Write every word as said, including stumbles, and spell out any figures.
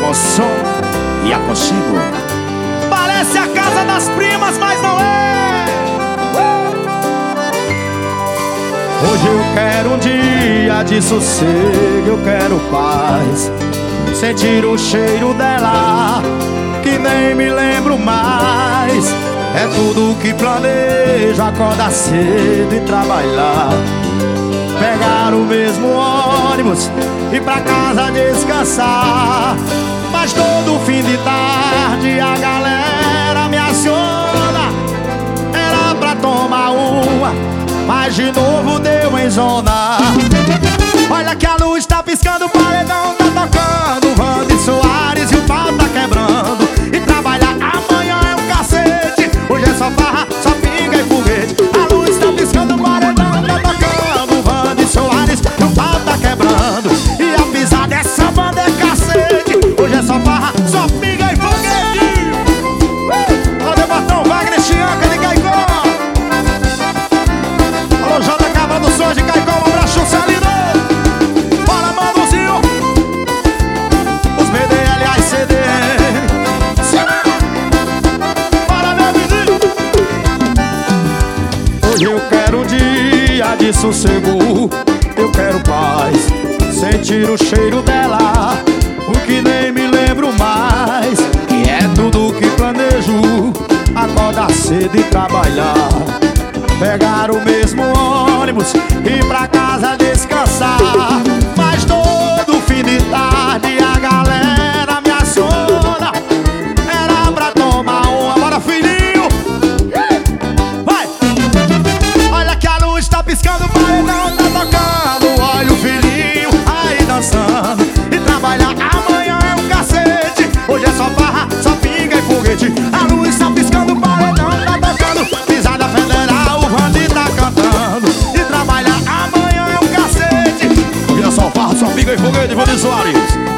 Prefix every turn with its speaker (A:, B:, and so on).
A: com som e aconchego.
B: Parece a casa das primas, mas não é.
A: Hoje eu quero um dia de sossego, eu quero paz, sentir o cheiro dela, que nem me lembro mais. É tudo que planejo, acordar cedo e trabalhar, pegar o mesmo ônibus e pra casa descansar. Mas todo fim de tarde a galera me aciona, era pra tomar uma, mas de novo deu em zona. Olha que a luz tá piscando, o paredão tá tocando, Vande Soares e o pau tá quebrando. E trabalhar amanhã é um cacete, hoje é só farra, só pinga e foguete. A luz tá piscando, o paredão tá tocando, Vande Soares e o pau tá quebrando. E a pisada dessa banda é cacete, hoje é só farra, só pinga e foguete. Cadê o Batão, Wagner, Chianca de Caicó? Alô, J K Produções de Caicó, um abraço, Celino. Fala, Mandozinho. Os B D L A e C D N. Fala, meu vizinho. Hoje eu quero um dia de sossego, eu quero paz, sentir o cheiro dela, o que nem me lembro mais. E é tudo que planejo, acordar cedo e trabalhar, pegar o mesmo ônibus e pra casa descansar. Mas todo fim de tarde a galera me aciona, era pra tomar uma. Bora, filhinho! Vai! Olha que a luz tá piscando, o paredão tá tocando, olha o filhinho aí dançando. E trabalhar amanhã é um cacete, hoje é só farra, só pinga e foguete. A luz tá piscando, o paredão tá tocando, pisada federal, o Vande tá cantando. E trabalhar amanhã é um cacete, hoje é só farra, só pinga e foguete, Vande Soares.